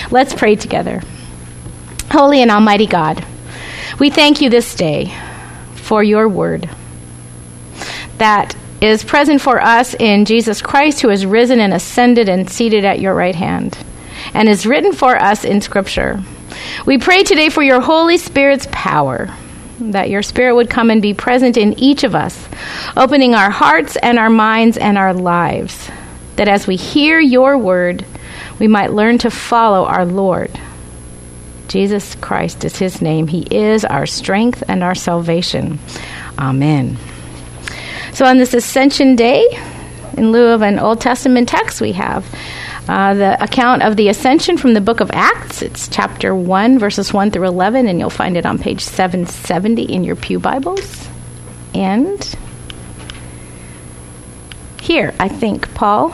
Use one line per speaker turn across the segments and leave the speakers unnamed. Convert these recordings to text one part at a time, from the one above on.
Let's pray together. Holy and almighty God, we thank you this day for your word that is present for us in Jesus Christ, who is risen and ascended and seated at your right hand, and is written for us in Scripture. We pray today for your Holy Spirit's power, that your Spirit would come and be present in each of us, opening our hearts and our minds and our lives, that as we hear your word, we might learn to follow our Lord. Jesus Christ is his name. He is our strength and our salvation. Amen. So on this Ascension Day, in lieu of an Old Testament text, we have the account of the Ascension from the book of Acts. It's chapter 1, verses 1 through 11, and you'll find it on page 770 in your pew Bibles. And here, I think, Paul.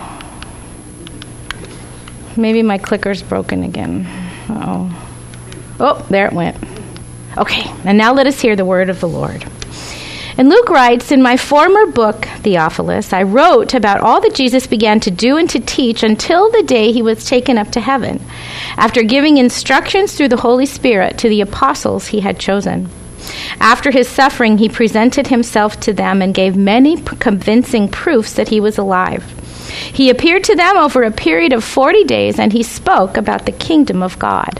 Maybe my clicker's broken again. Uh-oh. Oh, there it went. Okay, and now let us hear the word of the Lord. And Luke writes, "In my former book, Theophilus, I wrote about all that Jesus began to do and to teach until the day he was taken up to heaven, after giving instructions through the Holy Spirit to the apostles he had chosen. After his suffering, he presented himself to them and gave many convincing proofs that he was alive. He appeared to them over a period of 40 days, and he spoke about the kingdom of God.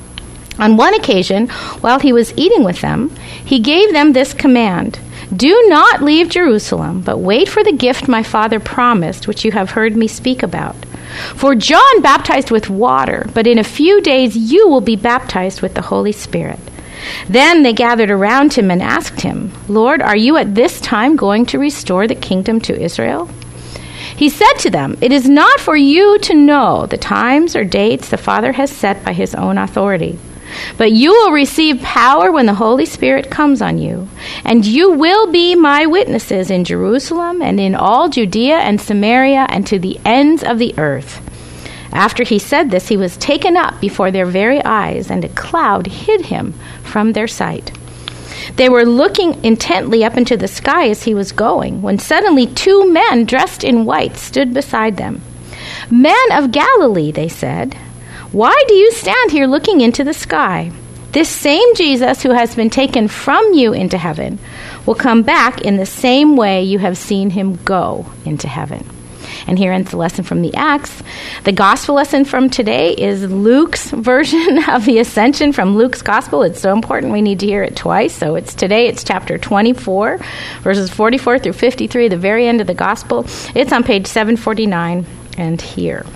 On one occasion, while he was eating with them, he gave them this command: 'Do not leave Jerusalem, but wait for the gift my Father promised, which you have heard me speak about. For John baptized with water, but in a few days you will be baptized with the Holy Spirit.' Then they gathered around him and asked him, 'Lord, are you at this time going to restore the kingdom to Israel?' He said to them, 'It is not for you to know the times or dates the Father has set by his own authority. But you will receive power when the Holy Spirit comes on you, and you will be my witnesses in Jerusalem and in all Judea and Samaria and to the ends of the earth.' After he said this, he was taken up before their very eyes, and a cloud hid him from their sight. They were looking intently up into the sky as he was going, when suddenly 2 men dressed in white stood beside them. 'Men of Galilee,' they said, 'why do you stand here looking into the sky? This same Jesus who has been taken from you into heaven will come back in the same way you have seen him go into heaven.'" And here ends the lesson from the Acts. The gospel lesson from today is Luke's version of the Ascension from Luke's gospel. It's so important we need to hear it twice. So today it's chapter 24, verses 44 through 53, the very end of the gospel. It's on page 749 and here.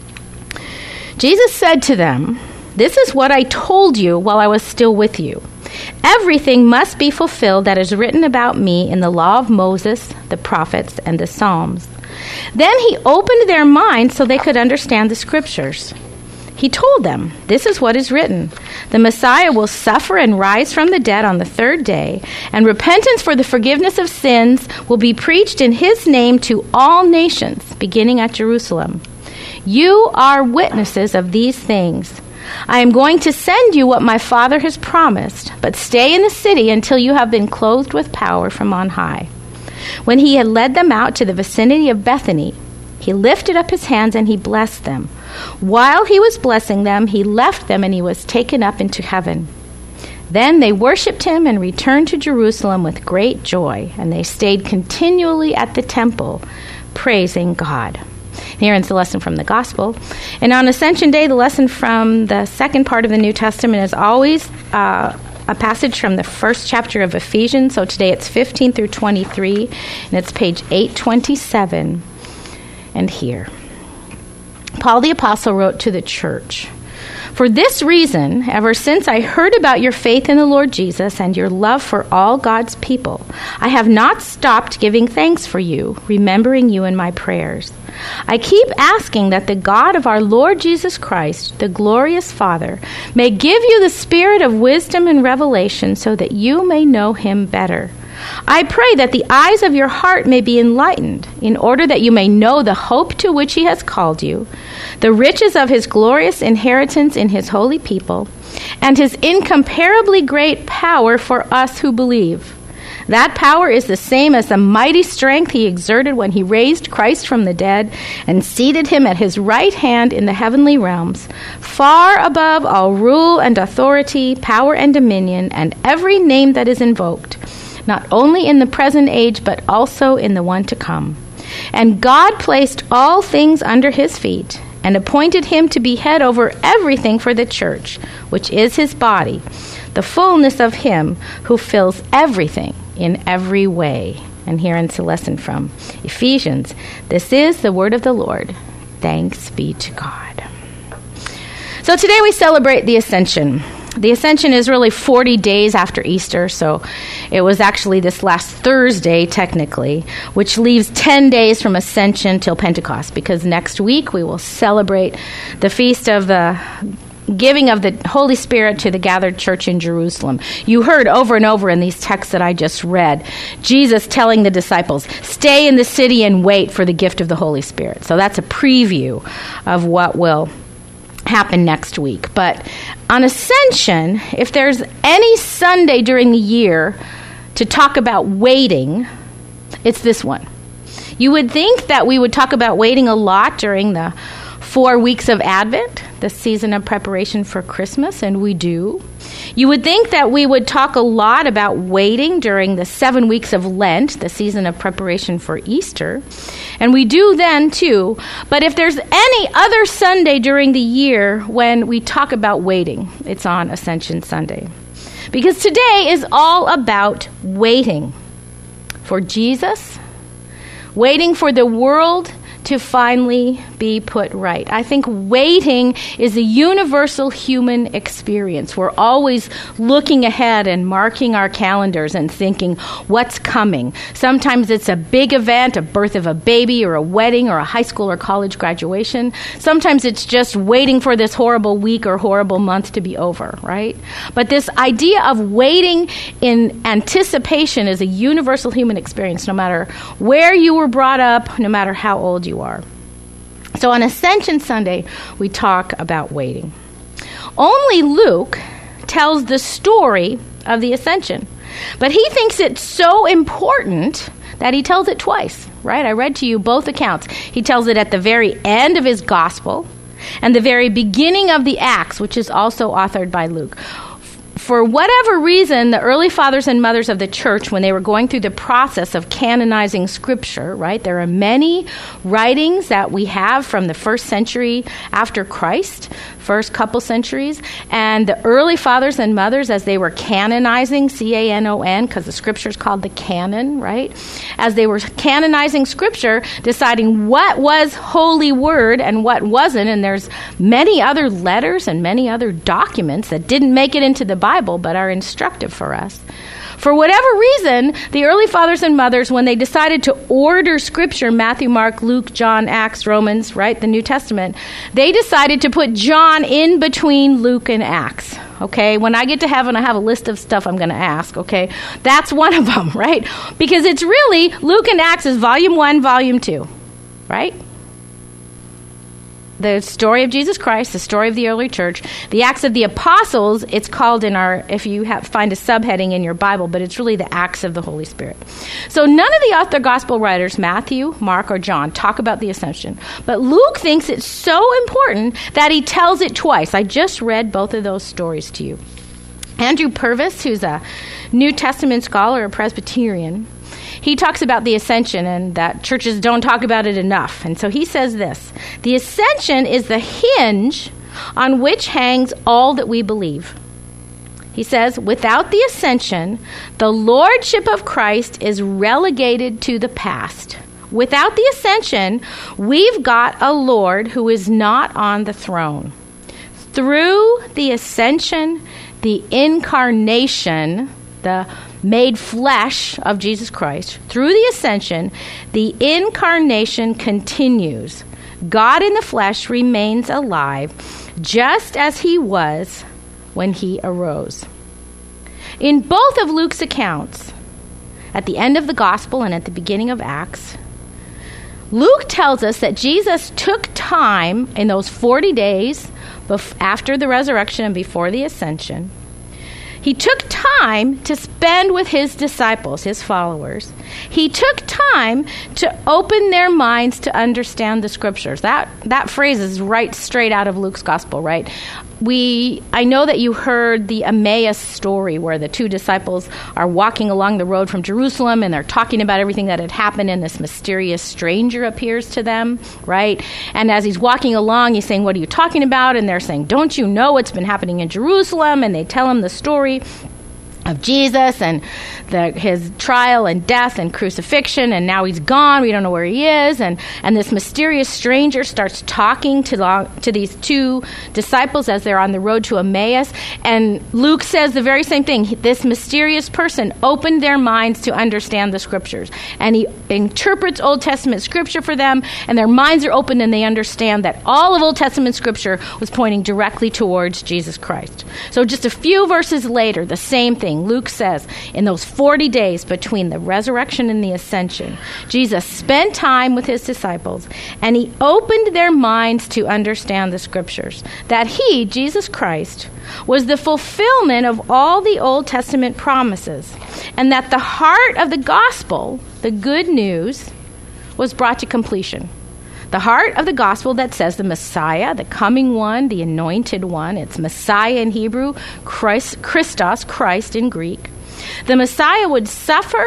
Jesus said to them, "This is what I told you while I was still with you. Everything must be fulfilled that is written about me in the law of Moses, the prophets, and the Psalms." Then he opened their minds so they could understand the Scriptures. He told them, "This is what is written. The Messiah will suffer and rise from the dead on the 3rd day, and repentance for the forgiveness of sins will be preached in his name to all nations, beginning at Jerusalem. You are witnesses of these things. I am going to send you what my Father has promised, but stay in the city until you have been clothed with power from on high." When he had led them out to the vicinity of Bethany, he lifted up his hands and he blessed them. While he was blessing them, he left them and he was taken up into heaven. Then they worshipped him and returned to Jerusalem with great joy, and they stayed continually at the temple, praising God. Here ends the lesson from the Gospel. And on Ascension Day, the lesson from the second part of the New Testament is always a passage from the first chapter of Ephesians. So today it's 15 through 23, and it's page 827. And here, Paul the Apostle wrote to the church, "For this reason, ever since I heard about your faith in the Lord Jesus and your love for all God's people, I have not stopped giving thanks for you, remembering you in my prayers. I keep asking that the God of our Lord Jesus Christ, the glorious Father, may give you the spirit of wisdom and revelation so that you may know him better. I pray that the eyes of your heart may be enlightened, in order that you may know the hope to which he has called you, the riches of his glorious inheritance in his holy people, and his incomparably great power for us who believe. That power is the same as the mighty strength he exerted when he raised Christ from the dead and seated him at his right hand in the heavenly realms, far above all rule and authority, power and dominion, and every name that is invoked, not only in the present age, but also in the one to come. And God placed all things under his feet, and appointed him to be head over everything for the church, which is his body, the fullness of him who fills everything in every way. And here ends the lesson from Ephesians. This is the word of the Lord. Thanks be to God. So today we celebrate the Ascension. The Ascension is really 40 days after Easter, so it was actually this last Thursday, technically, which leaves 10 days from Ascension till Pentecost, because next week we will celebrate the feast of the giving of the Holy Spirit to the gathered church in Jerusalem. You heard over and over in these texts that I just read, Jesus telling the disciples, stay in the city and wait for the gift of the Holy Spirit. So that's a preview of what will happen next week. But on Ascension, if there's any Sunday during the year to talk about waiting, it's this one. You would think that we would talk about waiting a lot during the 4 weeks of Advent, the season of preparation for Christmas, and we do. You would think that we would talk a lot about waiting during the 7 weeks of Lent, the season of preparation for Easter, and we do then too. But if there's any other Sunday during the year when we talk about waiting, it's on Ascension Sunday. Because today is all about waiting for Jesus, waiting for the world to finally be put right. I think waiting is a universal human experience. We're always looking ahead and marking our calendars and thinking, what's coming? Sometimes it's a big event, a birth of a baby or a wedding or a high school or college graduation. Sometimes it's just waiting for this horrible week or horrible month to be over, right? But this idea of waiting in anticipation is a universal human experience, no matter where you were brought up, no matter how old you are. So on Ascension Sunday, we talk about waiting. Only Luke tells the story of the Ascension, but he thinks it's so important that he tells it twice, right? I read to you both accounts. He tells it at the very end of his gospel and the very beginning of the Acts, which is also authored by Luke. For whatever reason, the early fathers and mothers of the church, when they were going through the process of canonizing Scripture, right, there are many writings that we have from the first century after Christ, first couple centuries, and the early fathers and mothers, as they were canonizing, C-A-N-O-N, because the Scripture is called the canon, right, as they were canonizing Scripture, deciding what was Holy Word and what wasn't, and there's many other letters and many other documents that didn't make it into the Bible, but are instructive for us. For whatever reason, the early fathers and mothers, when they decided to order Scripture, Matthew, Mark, Luke, John, Acts, Romans, right, the New Testament, they decided to put John in between Luke and Acts. Okay, when I get to heaven, I have a list of stuff I'm going to ask, okay? That's one of them, right? Because it's really, Luke and Acts is volume 1, volume 2, right? The story of Jesus Christ, the story of the early church, the Acts of the Apostles, it's called in our, if you find a subheading in your Bible, but it's really the Acts of the Holy Spirit. So none of the author gospel writers, Matthew, Mark, or John, talk about the Ascension. But Luke thinks it's so important that he tells it twice. I just read both of those stories to you. Andrew Purvis, who's a New Testament scholar, a Presbyterian, he talks about the Ascension and that churches don't talk about it enough. And so he says this: the Ascension is the hinge on which hangs all that we believe. He says, without the Ascension, the lordship of Christ is relegated to the past. Without the Ascension, we've got a Lord who is not on the throne. Through the Ascension, the incarnation, the made flesh of Jesus Christ, through the Ascension, the incarnation continues. God in the flesh remains alive, just as he was when he arose. In both of Luke's accounts, at the end of the gospel and at the beginning of Acts, Luke tells us that Jesus took time in those 40 days after the resurrection and before the Ascension He took time to spend with his disciples, his followers. He took time to open their minds to understand the scriptures. That phrase is right straight out of Luke's gospel, right? I know that you heard the Emmaus story where the two disciples are walking along the road from Jerusalem and they're talking about everything that had happened, and this mysterious stranger appears to them, right? And as he's walking along, he's saying, "What are you talking about?" And they're saying, "Don't you know what's been happening in Jerusalem?" And they tell him the story of Jesus and his trial and death and crucifixion, and now he's gone. We don't know where he is. And this mysterious stranger starts talking to these two disciples as they're on the road to Emmaus. And Luke says the very same thing. This mysterious person opened their minds to understand the scriptures. And he interprets Old Testament scripture for them, and their minds are open and they understand that all of Old Testament scripture was pointing directly towards Jesus Christ. So just a few verses later, the same thing. Luke says, in those 40 days between the resurrection and the ascension, Jesus spent time with his disciples, and he opened their minds to understand the scriptures, that he, Jesus Christ, was the fulfillment of all the Old Testament promises, and that the heart of the gospel, the good news, was brought to completion. The heart of the gospel that says the Messiah, the coming one, the anointed one, it's Messiah in Hebrew, Christos, Christ in Greek. The Messiah would suffer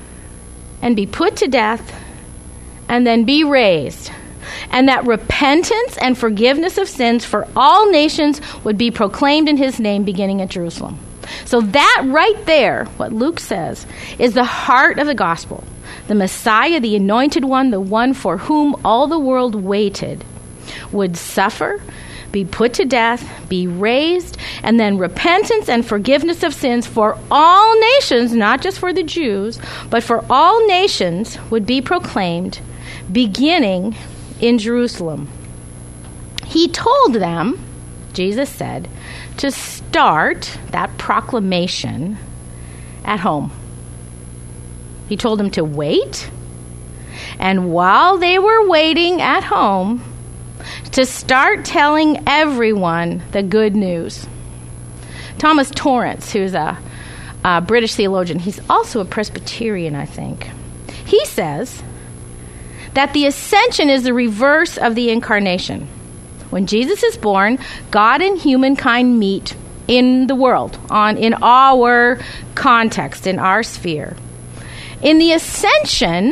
and be put to death and then be raised. And that repentance and forgiveness of sins for all nations would be proclaimed in his name beginning at Jerusalem. So that right there, what Luke says, is the heart of the gospel. The Messiah, the anointed one, the one for whom all the world waited, would suffer, be put to death, be raised, and then repentance and forgiveness of sins for all nations, not just for the Jews, but for all nations would be proclaimed, beginning in Jerusalem. He told them, Jesus said, to start that proclamation at home. He told them to wait, and while they were waiting at home, to start telling everyone the good news. Thomas Torrance, who's a British theologian, he's also a Presbyterian, I think. He says that the ascension is the reverse of the incarnation. When Jesus is born, God and humankind meet in the world, in our context, in our sphere. In the ascension,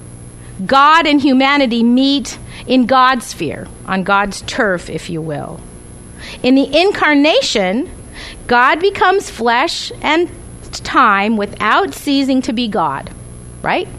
God and humanity meet in God's sphere, on God's turf, if you will. In the incarnation, God becomes flesh and time without ceasing to be God, right?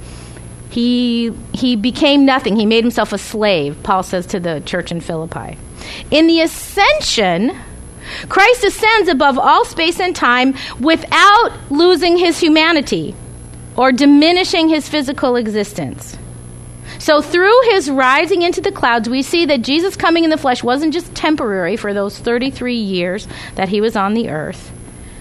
He became nothing. He made himself a slave, Paul says to the church in Philippi. In the ascension, Christ ascends above all space and time without losing his humanity or diminishing his physical existence. So through his rising into the clouds, we see that Jesus coming in the flesh wasn't just temporary for those 33 years that he was on the earth.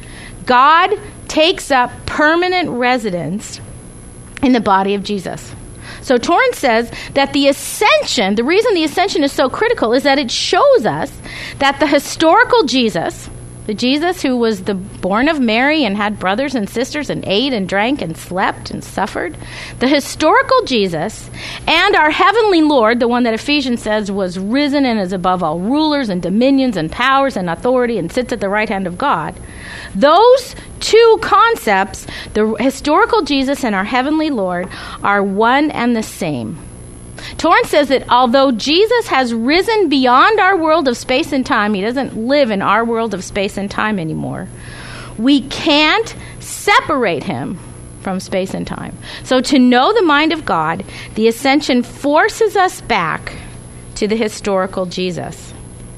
God takes up permanent residence in the body of Jesus. So Torrance says that the ascension, the reason the ascension is so critical is that it shows us that the historical Jesus, the Jesus who was born of Mary and had brothers and sisters and ate and drank and slept and suffered, the historical Jesus and our heavenly Lord, the one that Ephesians says was risen and is above all rulers and dominions and powers and authority and sits at the right hand of God, those two concepts, the historical Jesus and our heavenly Lord, are one and the same. Torrance says that although Jesus has risen beyond our world of space and time, he doesn't live in our world of space and time anymore, we can't separate him from space and time. So to know the mind of God, the ascension forces us back to the historical Jesus.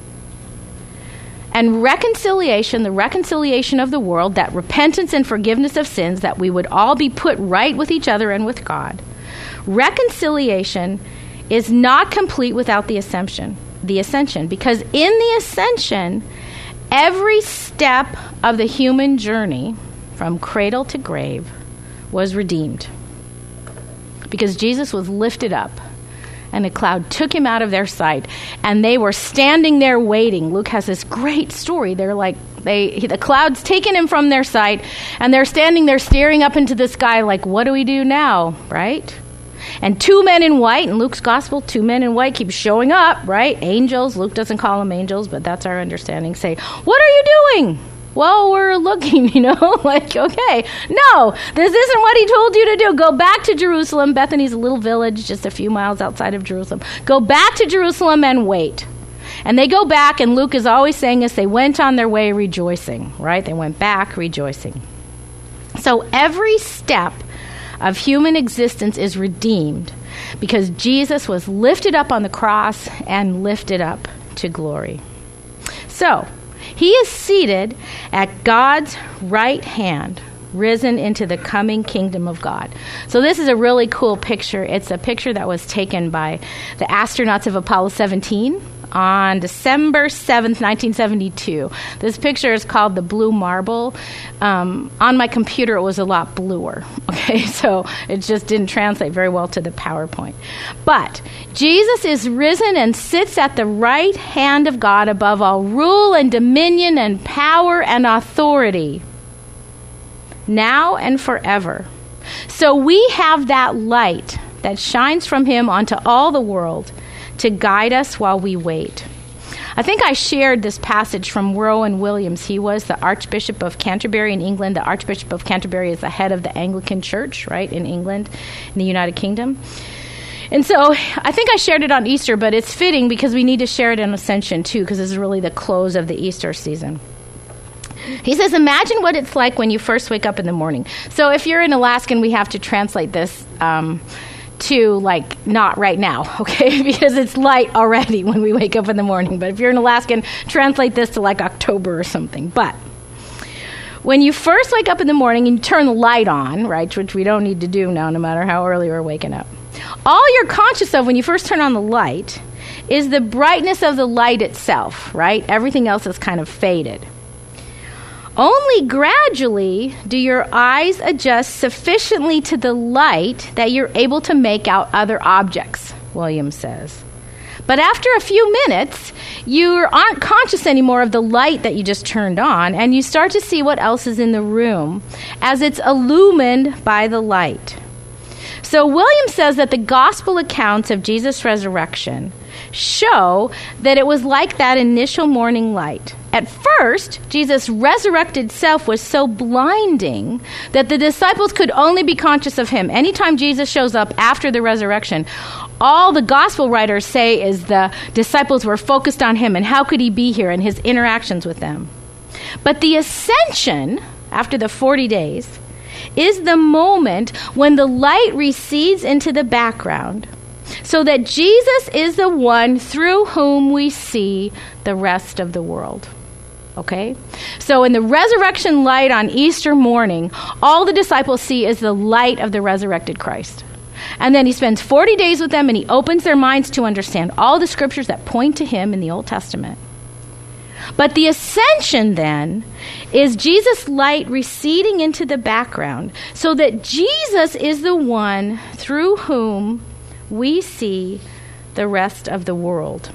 And reconciliation, the reconciliation of the world, that repentance and forgiveness of sins, that we would all be put right with each other and with God. Reconciliation is not complete without the ascension, because in the ascension, every step of the human journey from cradle to grave was redeemed. Because Jesus was lifted up and a cloud took him out of their sight, and they were standing there waiting. Luke has this great story. They're like, the cloud's taken him from their sight, and they're standing there staring up into the sky like, what do we do now, right? And two men in white, in Luke's gospel, two men in white keep showing up, right? Angels, Luke doesn't call them angels, but that's our understanding, say, what are you doing? Well, we're looking, like, okay. No, this isn't what he told you to do. Go back to Jerusalem. Bethany's a little village just a few miles outside of Jerusalem. Go back to Jerusalem and wait. And they go back, and Luke is always saying this, they went on their way rejoicing, right? They went back rejoicing. So every step of human existence is redeemed because Jesus was lifted up on the cross and lifted up to glory. So, he is seated at God's right hand, risen into the coming kingdom of God. So this is a really cool picture. It's a picture that was taken by the astronauts of Apollo 17 on December 7th, 1972. This picture is called the Blue Marble. On my computer, it was a lot bluer. Okay, so it just didn't translate very well to the PowerPoint. But Jesus is risen and sits at the right hand of God above all rule and dominion and power and authority, now and forever. So we have that light that shines from him onto all the world to guide us while we wait. I think I shared this passage from Rowan Williams. He was the Archbishop of Canterbury in England. The Archbishop of Canterbury is the head of the Anglican Church, right, in England, in the United Kingdom. And so I think I shared it on Easter, but it's fitting because we need to share it in Ascension too, because this is really the close of the Easter season. He says, imagine what it's like when you first wake up in the morning. So if you're in Alaskan, we have to translate this to, like, not right now, okay? Because it's light already when we wake up in the morning. But if you're an Alaskan, translate this to, like, October or something. But when you first wake up in the morning and you turn the light on, right, which we don't need to do now no matter how early we're waking up, all you're conscious of when you first turn on the light is the brightness of the light itself, right? Everything else is kind of faded. Only gradually do your eyes adjust sufficiently to the light that you're able to make out other objects, Williams says. But after a few minutes, you aren't conscious anymore of the light that you just turned on, and you start to see what else is in the room as it's illumined by the light. So Williams says that the gospel accounts of Jesus' resurrection show that it was like that initial morning light. At first, Jesus' resurrected self was so blinding that the disciples could only be conscious of him. Anytime Jesus shows up after the resurrection, all the gospel writers say is the disciples were focused on him and how could he be here and his interactions with them. But the ascension, after the 40 days, is the moment when the light recedes into the background so that Jesus is the one through whom we see the rest of the world. Okay? So in the resurrection light on Easter morning, all the disciples see is the light of the resurrected Christ. And then he spends 40 days with them and he opens their minds to understand all the scriptures that point to him in the Old Testament. But the ascension then is Jesus' light receding into the background so that Jesus is the one through whom we see the rest of the world.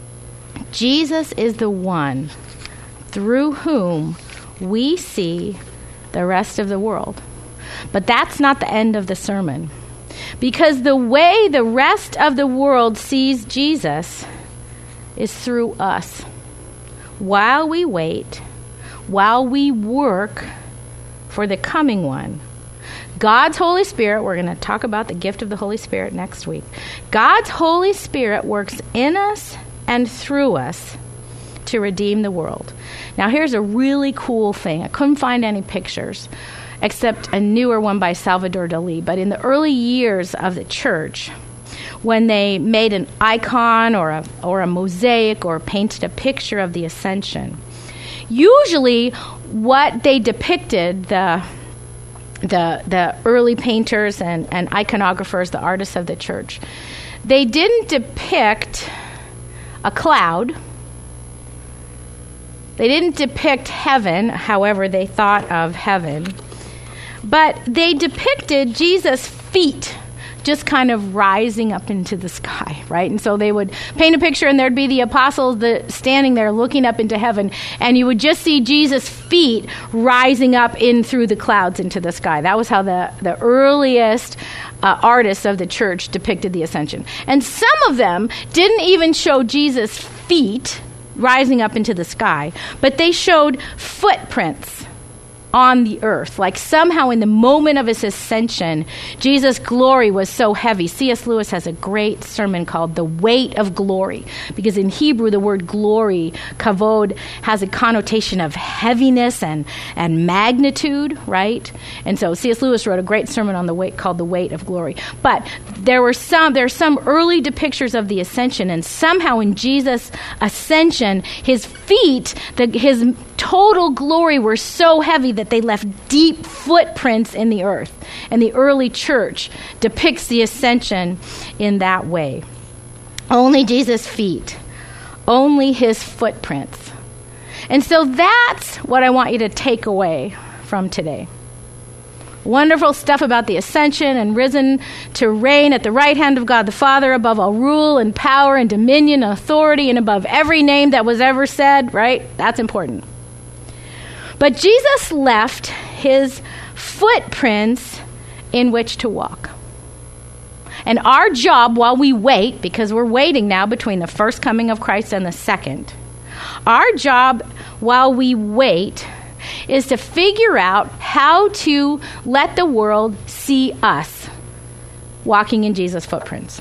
Jesus is the one through whom we see the rest of the world. But that's not the end of the sermon. Because the way the rest of the world sees Jesus is through us. While we wait, while we work for the coming one, God's Holy Spirit, we're going to talk about the gift of the Holy Spirit next week. God's Holy Spirit works in us and through us to redeem the world. Now, here's a really cool thing. I couldn't find any pictures except a newer one by Salvador Dali. But in the early years of the church, when they made an icon or a mosaic or painted a picture of the ascension, usually what they depicted, the early painters and iconographers, the artists of the church, they didn't depict a cloud. They didn't depict heaven, however they thought of heaven, but they depicted Jesus' feet just kind of rising up into the sky, right? And so they would paint a picture, and there'd be the apostles standing there looking up into heaven, and you would just see Jesus' feet rising up in through the clouds into the sky. That was how the earliest artists of the church depicted the ascension. And some of them didn't even show Jesus' feet rising up into the sky, but they showed footprints on the earth. Like somehow in the moment of his ascension, Jesus' glory was so heavy. C.S. Lewis has a great sermon called The Weight of Glory, because in Hebrew the word glory, kavod, has a connotation of heaviness and magnitude, right? And so C.S. Lewis wrote a great sermon on the weight called The Weight of Glory. But there's some early depictions of the ascension, and somehow in Jesus' ascension, his feet, his total glory were so heavy that they left deep footprints in the earth. And the early church depicts the ascension in that way. Only Jesus' feet, only his footprints. And so that's what I want you to take away from today. Wonderful stuff about the ascension and risen to reign at the right hand of God the Father, above all rule and power and dominion and authority, and above every name that was ever said, right? That's important. But Jesus left his footprints in which to walk. And our job while we wait, because we're waiting now between the first coming of Christ and the second, our job while we wait is to figure out how to let the world see us walking in Jesus' footprints.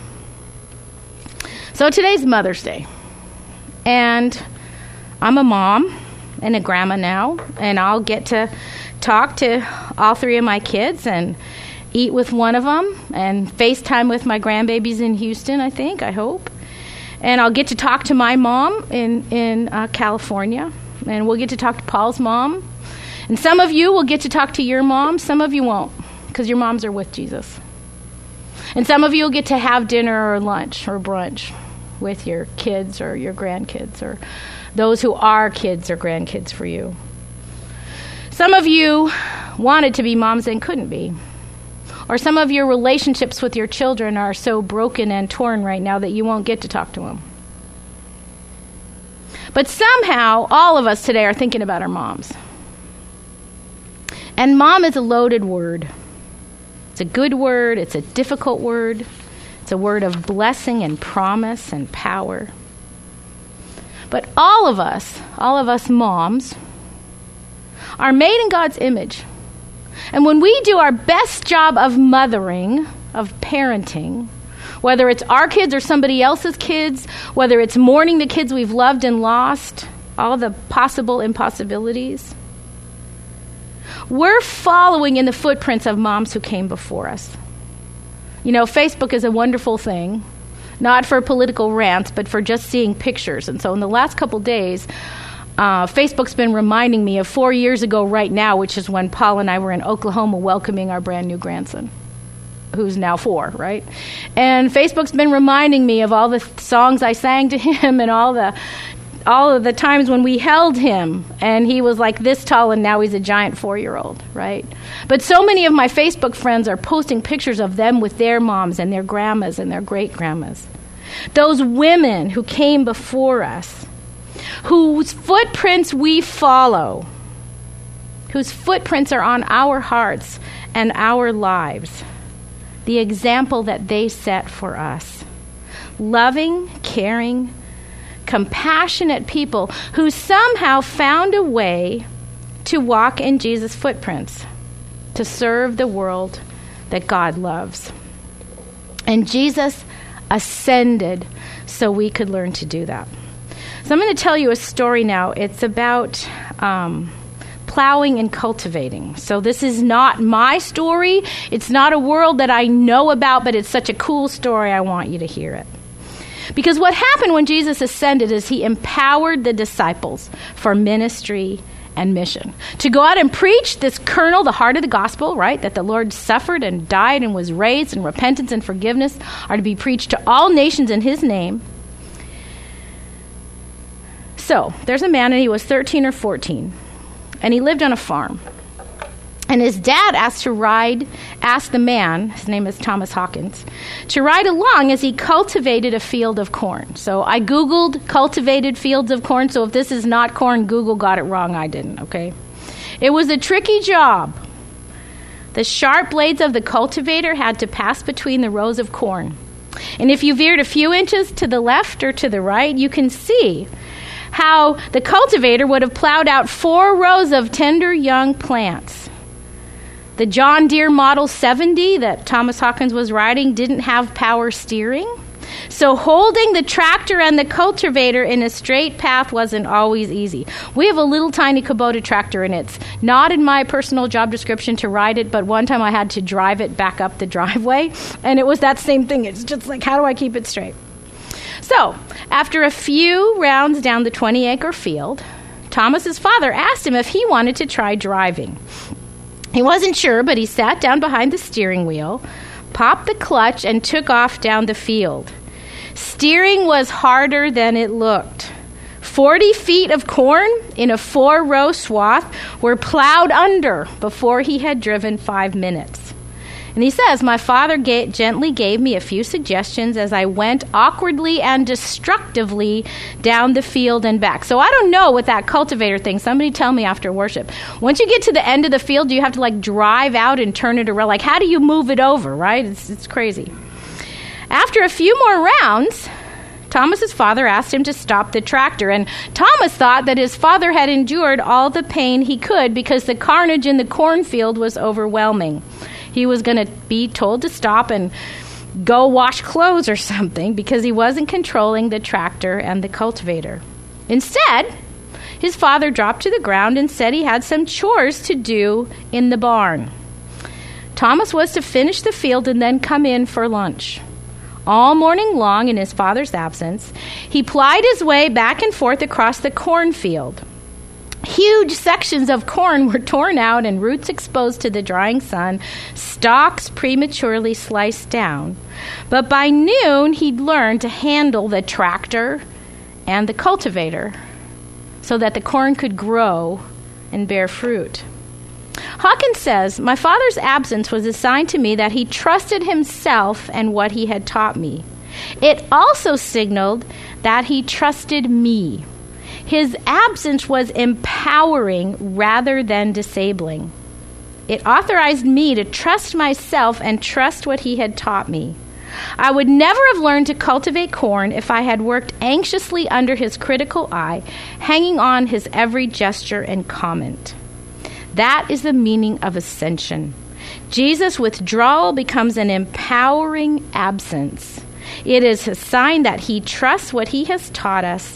So today's Mother's Day, and I'm a mom and a grandma now, and I'll get to talk to all three of my kids and eat with one of them and FaceTime with my grandbabies in Houston, I hope. And I'll get to talk to my mom in California, and we'll get to talk to Paul's mom. And some of you will get to talk to your mom. Some of you won't, because your moms are with Jesus. And some of you will get to have dinner or lunch or brunch with your kids or your grandkids or those who are kids or grandkids for you. Some of you wanted to be moms and couldn't be. Or some of your relationships with your children are so broken and torn right now that you won't get to talk to them. But somehow, all of us today are thinking about our moms. And mom is a loaded word. It's a good word. It's a difficult word. It's a word of blessing and promise and power. But all of us moms, are made in God's image. And when we do our best job of mothering, of parenting, whether it's our kids or somebody else's kids, whether it's mourning the kids we've loved and lost, all the possible impossibilities, we're following in the footprints of moms who came before us. You know, Facebook is a wonderful thing, not for political rants, but for just seeing pictures. And so in the last couple days, Facebook's been reminding me of 4 years ago right now, which is when Paul and I were in Oklahoma welcoming our brand new grandson, who's now 4, right? And Facebook's been reminding me of all the songs I sang to him and all of the times when we held him and he was like this tall and now he's a giant 4-year-old, right? But so many of my Facebook friends are posting pictures of them with their moms and their grandmas and their great-grandmas. Those women who came before us, whose footprints we follow, whose footprints are on our hearts and our lives, the example that they set for us. Loving, caring, compassionate people who somehow found a way to walk in Jesus' footprints, to serve the world that God loves. And Jesus ascended so we could learn to do that. So I'm going to tell you a story now. It's about plowing and cultivating. So this is not my story. It's not a world that I know about, but it's such a cool story, I want you to hear it. Because what happened when Jesus ascended is he empowered the disciples for ministry and mission. To go out and preach this kernel, the heart of the gospel, right? That the Lord suffered and died and was raised, and repentance and forgiveness are to be preached to all nations in his name. So, there's a man, and he was 13 or 14, and he lived on a farm. And his dad asked the man, his name is Thomas Hawkins, to ride along as he cultivated a field of corn. So I Googled cultivated fields of corn. So if this is not corn, Google got it wrong. I didn't, okay? It was a tricky job. The sharp blades of the cultivator had to pass between the rows of corn. And if you veered a few inches to the left or to the right, you can see how the cultivator would have plowed out 4 rows of tender young plants. The John Deere Model 70 that Thomas Hawkins was riding didn't have power steering. So holding the tractor and the cultivator in a straight path wasn't always easy. We have a little tiny Kubota tractor, and it's not in my personal job description to ride it, but one time I had to drive it back up the driveway, and it was that same thing. It's just like, how do I keep it straight? So after a few rounds down the 20-acre field, Thomas's father asked him if he wanted to try driving. He wasn't sure, but he sat down behind the steering wheel, popped the clutch, and took off down the field. Steering was harder than it looked. 40 feet of corn in a 4-row swath were plowed under before he had driven 5 minutes. And he says, my father gently gave me a few suggestions as I went awkwardly and destructively down the field and back. So I don't know with that cultivator thing. Somebody tell me after worship. Once you get to the end of the field, do you have to like drive out and turn it around? Like, how do you move it over, right? It's crazy. After a few more rounds, Thomas's father asked him to stop the tractor, and Thomas thought that his father had endured all the pain he could because the carnage in the cornfield was overwhelming. He was going to be told to stop and go wash clothes or something because he wasn't controlling the tractor and the cultivator. Instead, his father dropped to the ground and said he had some chores to do in the barn. Thomas was to finish the field and then come in for lunch. All morning long, in his father's absence, he plied his way back and forth across the cornfield. Huge sections of corn were torn out and roots exposed to the drying sun, stalks prematurely sliced down. But by noon, he'd learned to handle the tractor and the cultivator so that the corn could grow and bear fruit. Hawkins says, my father's absence was a sign to me that he trusted himself and what he had taught me. It also signaled that he trusted me. His absence was empowering rather than disabling. It authorized me to trust myself and trust what he had taught me. I would never have learned to cultivate corn if I had worked anxiously under his critical eye, hanging on his every gesture and comment. That is the meaning of ascension. Jesus' withdrawal becomes an empowering absence. It is a sign that he trusts what he has taught us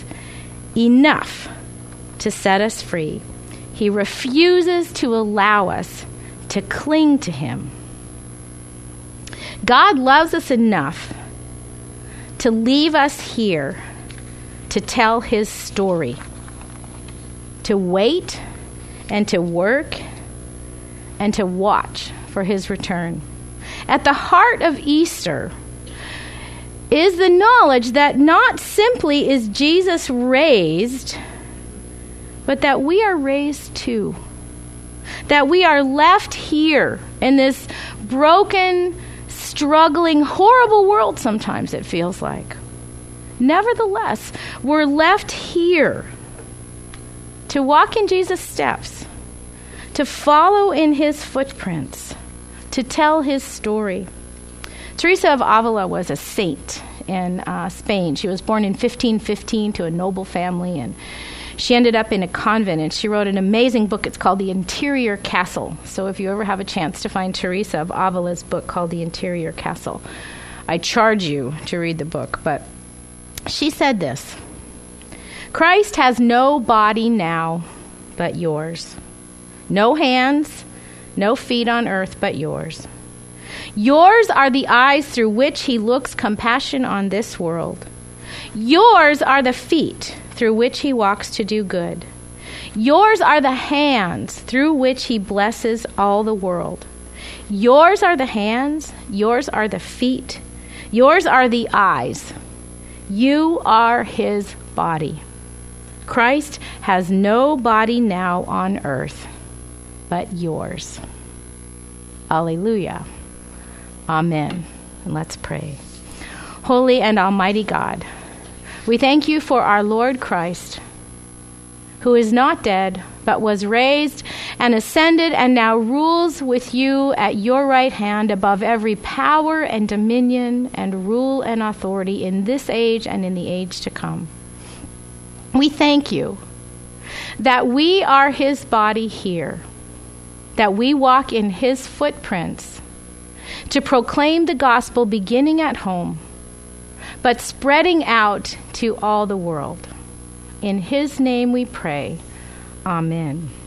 enough to set us free. He refuses to allow us to cling to him. God loves us enough to leave us here to tell his story, to wait and to work and to watch for his return. At the heart of Easter is the knowledge that not simply is Jesus raised, but that we are raised too. That we are left here in this broken, struggling, horrible world sometimes it feels like. Nevertheless, we're left here to walk in Jesus' steps, to follow in his footprints, to tell his story. Teresa of Avila was a saint in Spain. She was born in 1515 to a noble family, and she ended up in a convent, and she wrote an amazing book. It's called The Interior Castle. So if you ever have a chance to find Teresa of Avila's book called The Interior Castle, I charge you to read the book. But she said this: Christ has no body now but yours. No hands, no feet on earth but yours. Yours are the eyes through which he looks compassion on this world. Yours are the feet through which he walks to do good. Yours are the hands through which he blesses all the world. Yours are the hands, yours are the feet, yours are the eyes. You are his body. Christ has no body now on earth but yours. Alleluia. Amen. And let's pray. Holy and almighty God, we thank you for our Lord Christ, who is not dead, but was raised and ascended and now rules with you at your right hand above every power and dominion and rule and authority in this age and in the age to come. We thank you that we are his body here, that we walk in his footprints to proclaim the gospel beginning at home, but spreading out to all the world. In his name we pray. Amen.